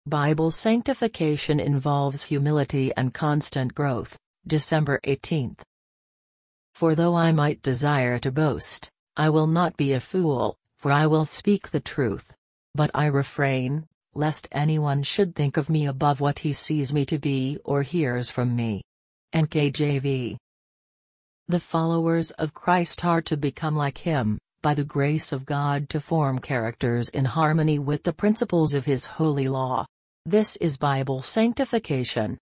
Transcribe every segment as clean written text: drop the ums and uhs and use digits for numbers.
Bible sanctification involves humility and constant growth. December 18. For though I might desire to boast, I will not be a fool, for I will speak the truth. But I refrain, lest anyone should think of me above what he sees me to be or hears from me. NKJV. The followers of Christ are to become like him, by the grace of God, to form characters in harmony with the principles of his holy law. This is Bible sanctification.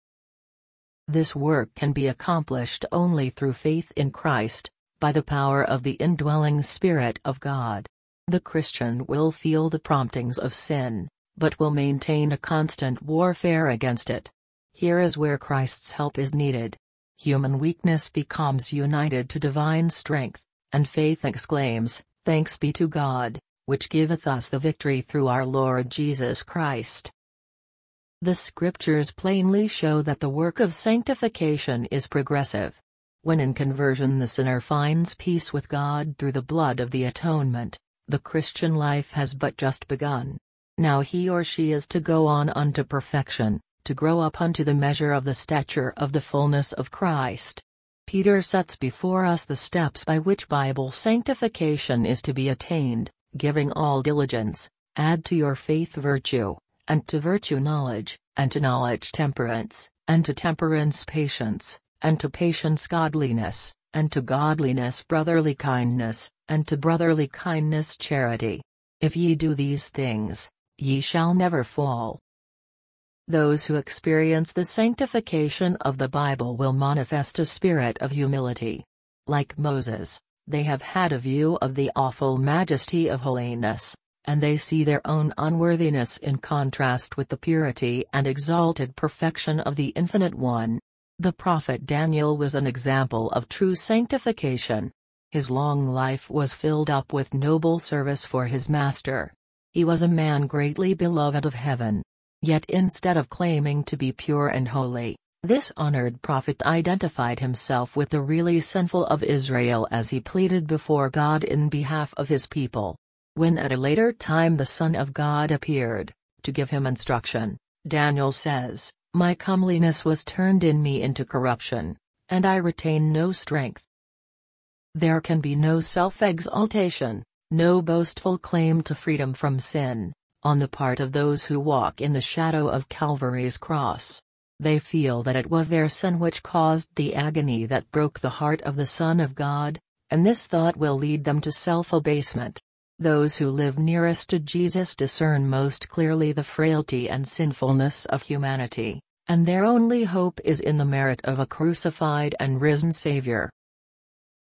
This work can be accomplished only through faith in Christ, by the power of the indwelling Spirit of God. The Christian will feel the promptings of sin, but will maintain a constant warfare against it. Here is where Christ's help is needed. Human weakness becomes united to divine strength, and faith exclaims, "Thanks be to God, which giveth us the victory through our Lord Jesus Christ." The Scriptures plainly show that the work of sanctification is progressive. When in conversion the sinner finds peace with God through the blood of the atonement, the Christian life has but just begun. Now he or she is to go on unto perfection, to grow up unto the measure of the stature of the fullness of Christ. Peter sets before us the steps by which Bible sanctification is to be attained, giving all diligence, add to your faith virtue, and to virtue knowledge, and to knowledge temperance, and to temperance patience, and to patience godliness, and to godliness brotherly kindness, and to brotherly kindness charity. If ye do these things, ye shall never fall. Those who experience the sanctification of the Bible will manifest a spirit of humility. Like Moses, they have had a view of the awful majesty of holiness, and they see their own unworthiness in contrast with the purity and exalted perfection of the Infinite One. The prophet Daniel was an example of true sanctification. His long life was filled up with noble service for his master. He was a man greatly beloved of heaven. Yet instead of claiming to be pure and holy, this honored prophet identified himself with the really sinful of Israel as he pleaded before God in behalf of his people. When at a later time the Son of God appeared, to give him instruction, Daniel says, "My comeliness was turned in me into corruption, and I retain no strength." There can be no self-exaltation, no boastful claim to freedom from sin, on the part of those who walk in the shadow of Calvary's cross. They feel that it was their sin which caused the agony that broke the heart of the Son of God, and this thought will lead them to self-abasement. Those who live nearest to Jesus discern most clearly the frailty and sinfulness of humanity, and their only hope is in the merit of a crucified and risen Savior.